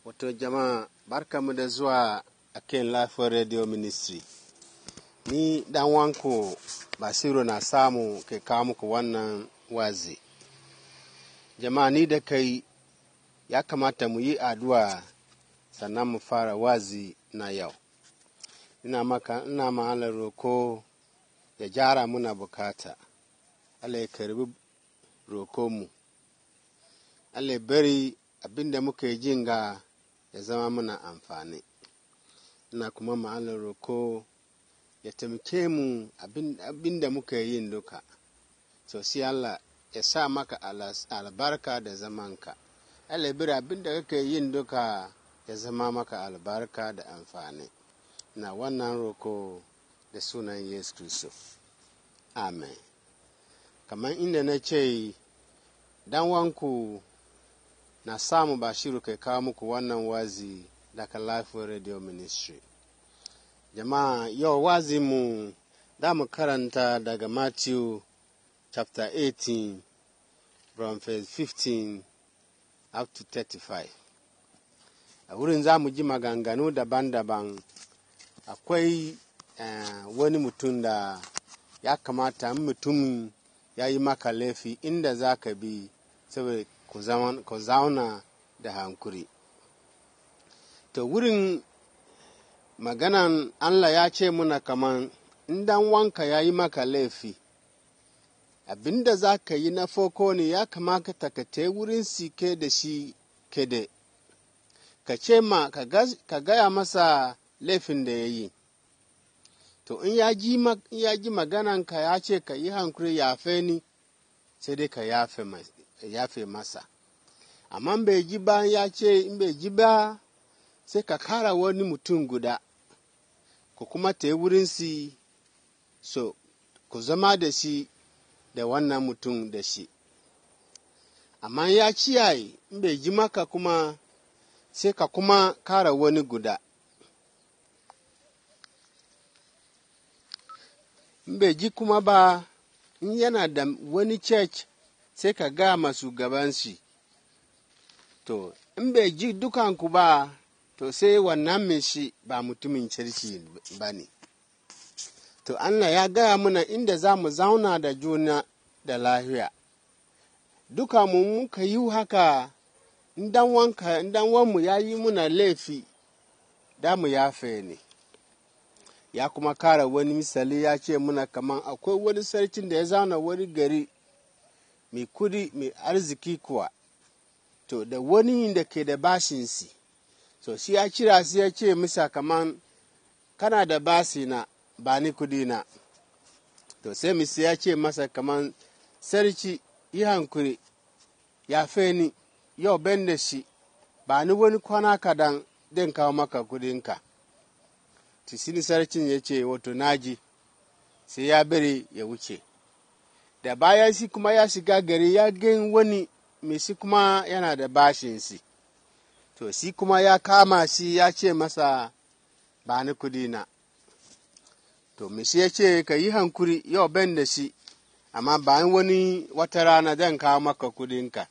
Wato jama'a barkamu da zuwa a kan Life Radio Ministry. Ni dan wanku Basiru na samu ke kawo muku wannan wazi. Jama'a ni da kai ya kamata mu yi addu'a sannan mu fara wazi na yau. Ina ma Allah roko ya jara muna bukata. Allah ya karbi roko mu. Allah ya bari abinda muke jin ga ya zama muna amfani. Ina kuma ma Allah roko ya taimake mu abinda muke yin duka. So sai Allah ya sa maka albarka da zamanka. Allah ya bari abinda kake yin duka ya zama maka albarka da amfani. Na wannan roko da sunan Yesu Kristo. Amen. Kamar inda na ce, dan wanku na samu Bashiru kai kawo muku wannan wazi daga Life Radio Ministry. Jama'a yau wazi mu da mu karanta daga Matthew chapter 18 from verse 15 up to 35. A wurin za mu ji maganganu daban-daban. Akwai wani mutum da ya kamata mutum ya yi maka laifi inda za ka bi saboda ku zauna da hankuri. To wurin maganan Allah ya ce muna kaman dan wanka ya yi maka laifi, abinda za ka yi na farko ne ya kamata ka te wurin sike da shi kede. Ka ce ka gaya masa laifin da ya yi. To in ya ji magananka ya ce ka yi hankuri yafe ni, sai dai ka yafe masa. Amma bai ji ba ya ce in bai ji ba sai ka kara wani mutum guda, ku kuma ta yi wurinsi, so ku zama da shi da wannan mutum da shi. Amma ya ciyaye in bai ji maka kuma sai ka kuma kara wani guda. In bai ji kuma ba, in yana da wani church sai ka ga masu gaban shi. To, in bai ji dukanku ba, to sai wannan mai shi ba mutumin kirki ba ne. To, Allah ya gaya muna inda za mu zauna da juna da lafiya. Duka mu muka yi haka, dan wanmu ya yi muna laifi, da mu yafe ne. Ya kuma kara wani misali ya ce muna kaman akwai wani sarkin da ya zauna wani gari mai kudi mai arziki kuwa. To, da wani da ke da bashinsi, so shi ya kira su ya ce misa kaman kana da bashi na ba ni kudi na. To, sai misa ya ce masa kaman sarki yi hankuri, yafe ni, yau ben da shi, ba ni wani kwana kadan den kawo maka kudinka. Tisini sarkin ya ce wato naji, sai ya bari ya wuce. Da bayan shi kuma ya shiga gari ya gan wani mai shi kuma yana da bashinsi. To shi kuma ya kama shi ya ce masa ba ni kudi na. To mai shi ya ce ka yi hankuri yau ben da shi, amma bayan wani wata rana zan kawo maka kudinka.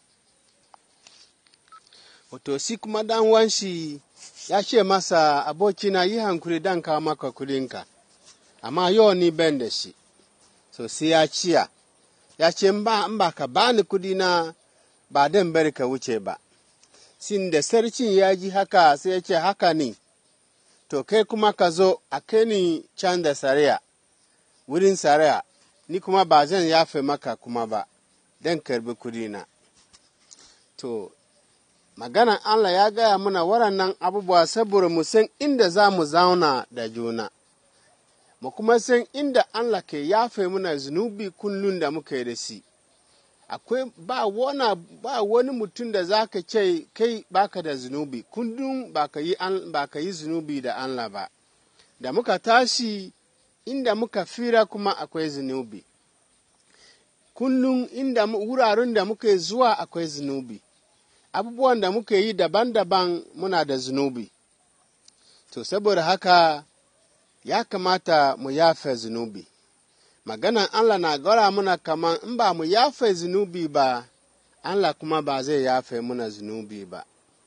Wato shi kuma dan wanshi ya ce masa abokina yi hankuri dan kawo maka kudinka, amma yau ni ben da shi. So sai ya ciya, ya ce in ba ka bani kudina ba dan bari ka wuce ba. Sin da sarkin ya ji haka sai ya ce haka ne, to kai kuma ka zo a kai ni can da sariya, wurin sariya, ni kuma ba zan yafe maka kuma ba, dan karbi kudina. To, maganan Allah ya gaya muna waɗannan abubuwa saboda mu san inda za mu zauna da juna, mu kuma san inda Allah ke yafe muna zunubi kullum da muka yi da shi. Akwai ba wani mutum da za ka ce kai baka da zunubi, kullum ba ka yi zunubi da Allah ba. Da muka tashi inda muka fira kuma akwai zunubi. Kullum wuraren da muka zuwa akwai zunubi. Abubuwan da muka yi daban-daban muna da zunubi. To, saboda haka ya kamata mu yafe zunubi. Maganan Allah na gara muna kaman in ba mu yafe zunubi ba, Allah kuma ba zai yafe muna zunubi ba.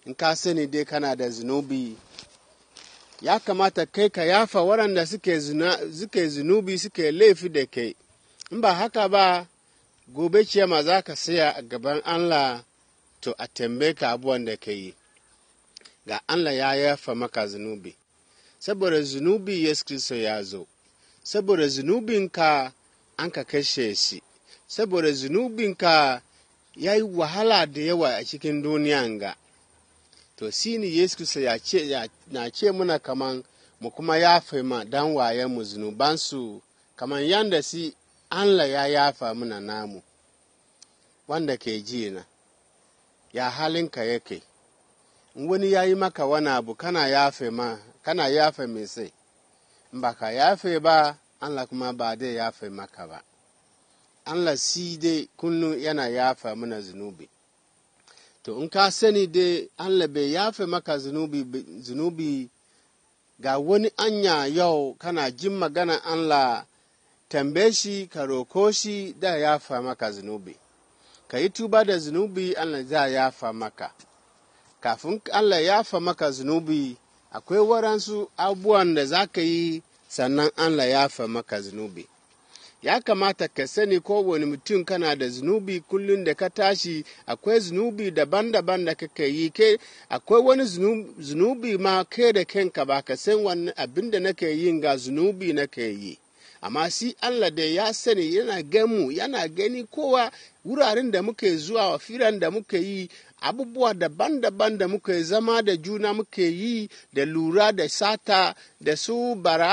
in ka sani dai kana da zunubi, ya kamata kai ka yafa waɗanda suke zunubi suke laifi da kai. In ba haka ba, gobe ciyama za ka saya a gaban Allah to a tambaye ka abubuwan da ka yi. Ga Allah ya yafa maka zunubi. Saboda zunubi Yesu Kristo ya zo. Saboda zunubinka an ka kashe shi. Saboda zunubinka ya yi wahala da yawa a cikin duniyan ga. To shi ne Yesu Kristo na ce muna kaman mu kuma yafe ma dan wayenmu zunubansu kaman yanda si Allah ya yafa muna namu. Wanda ke ji na, ya halinka yake. In wani ya yi maka wani abu kana yafe mai sai. In ba ka yafe ba, Allah kuma ba dai yafe maka ba. Allah si dai kullum yana yafa mana zunubi. To in ka sani dai Allah bai yafe maka zunubi ga wani anya yau kana jin magana Allah, tambaye shi ka roko shi da yafa maka zunubi. Ka yi tuba da zunubi, Allah za yafa maka. Kafin Allah yafa maka zunubi, akwai waransu abubuwan da za ka yi sannan Allah yafa maka zunubi. Ya kamata ka sani kowane mutum kana da zunubi kullum da ka tashi, akwai zunubi daban-daban da kake yi. Akwai wani zunubi ma kai da kanka ba ka san wani abin da nake yin ga zunubi nake yi. Amma si Allah da ya sani yana gamu, yana gani kowa wuraren da muke zuwa, firan da muke yi, abubuwa daban-daban da muke zama da juna muke yi, da lura da sata, da su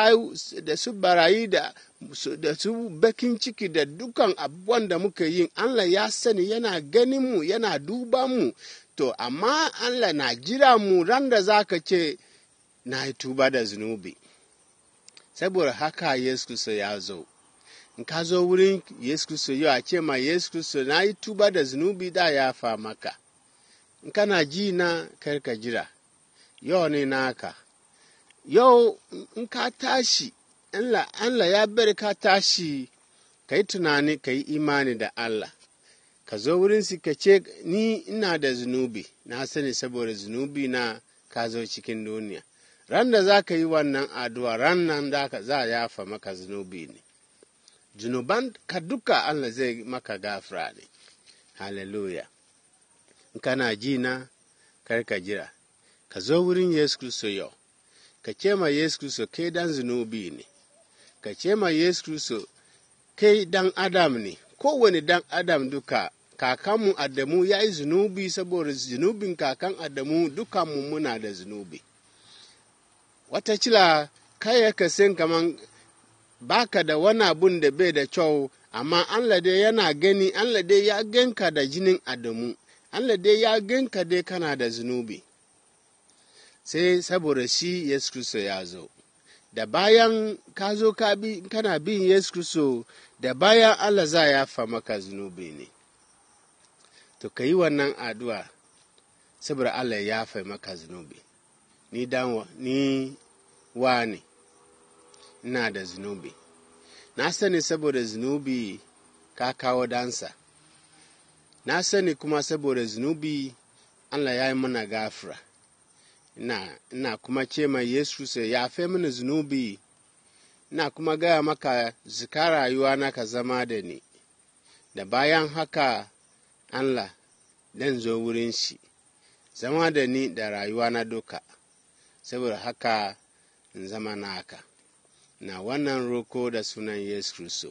barayi da su bakin ciki da dukan abubuwan da muke yi. Allah ya sani yana ganin mu, yana duba mu. To, amma Allah na jira mu ran da za ka ce, na yi tuba da zunubi. Saboda haka Yesu Kristo ya zo. In ka zo wurin Yesu Kristo yau a ce ma Yesu Kristo, na yi tuba da zunubi da yafa maka. In kana ji na karka jira, yau ne naka. Yau in ka tashi, Allah ya bari ka tashi, ka yi tunani, ka yi imani da Allah. Ka zo wurin su ka ce, ni ina da zunubi, na sani saboda zunubi na ka zo cikin duniya. Ran da za ka yi wannan addu'a, ran nan za a yafa maka zunubi ne. Zunuban ka duka Allah zai maka gafara ne. Hallelujah. In kana ji na, kar ka jira. Ka zo wurin Yesu Kristo yau. Ka ce ma Yesu Kristo, kai dan zunubi ne. Ka ce ma Yesu Kristo, kai dan Adam ne. Kowane dan Adam duka, kakanmu Adamu ya yi zunubi, saboda zunubin kakan Adamu dukanmu muna da zunubi. Watakila kai ka san kaman baka da wani abun da bai da kyau, amma Allah dai yana gani, Allah dai ya ganka da jinin Adamu, Allah dai ya ganka dai kana da zunubi. Sai saboda shi Yesu Kristo ya zo. Da bayan ka zo kana bin Yesu Kristo, da bayan Allah za ya fa maka zunubi ne. To ka yi wannan addu'a saboda Allah ya fa maka zunubi. Ni wane, ina da zunubi. Na sani saboda zunubi ka kawo dansa. Na sani kuma saboda zunubi Allah ya yi mana gafara. Ina kuma ce mai Yesu sai ya fe mini zunubi. Ina kuma gaya maka zika rayuwa na ka zama da ni. Da bayan haka Allah dan zo wurin shi, zama da ni da rayuwa na duka. Saboda haka in zama naka. Na wannan roko da sunan Yesu Kristo.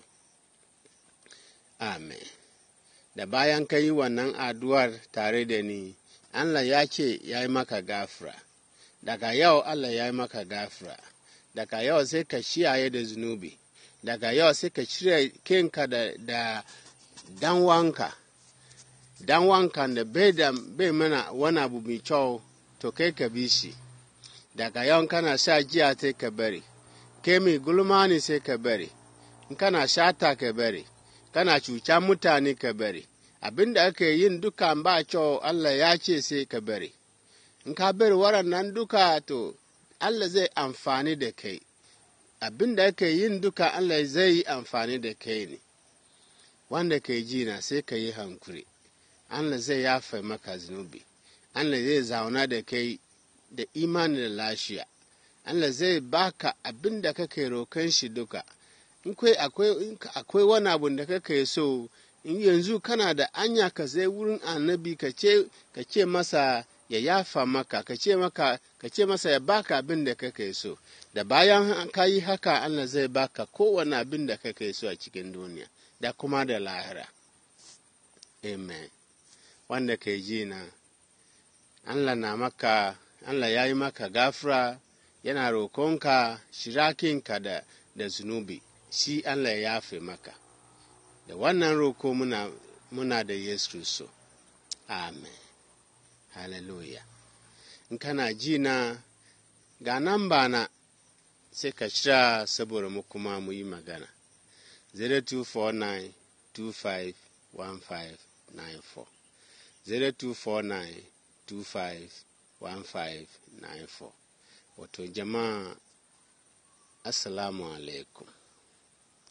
Amen. Da bayan ka yi wannan addu'ar tare da ni, Allah ya ce ya yi maka gafara. Daga yau Allah ya yi maka gafara. Daga yau sai ka shiyaye da zunubi. Daga yau sai ka cire kanka da danwanka. Danwanka da bai mana wani abu mai kyau, to kai ka bi shi. Daga yau kana sha giya sai ka bari. Kai mai gulma ne sai ka bari. In kana shata ka bari. Kana cuta mutane ka bari. Abin da ake yin duka ba kyau, Allah ya ce sai ka bari. In ka bari waɗannan duka, to Allah zai amfani da kai. Abin da ake yin duka Allah zai yi amfani da kai ne. Wanda ke ji na sai ka yi hankuri. Allah zai yafe maka zunubi. Allah zai zauna da kai da imani da lafiya. Allah zai baka abin da kake rokan shi duka. In akwai wani abu da kake so, in yanzu kana da anya ka zai wurin annabi ka ce masa ya yafa maka, ka ce masa ya baka abin da kake so. Da bayan ka yi haka, Allah zai baka kowane abin da kake so a cikin duniya da kuma da lahira. Amen. Wanda ke ji na, Allah ya yi maka gafara, yana rokonka shirakinka da zunubi, shi Allah ya yafe maka. Da wannan roko muna da Yesu Kristo. Amen. Hallelujah. In kana ji na, ga namba na sai ka kira saboda mu kuma mu yi magana. 0249251594 0249251594. Wato jama'a, assalamu alaikum.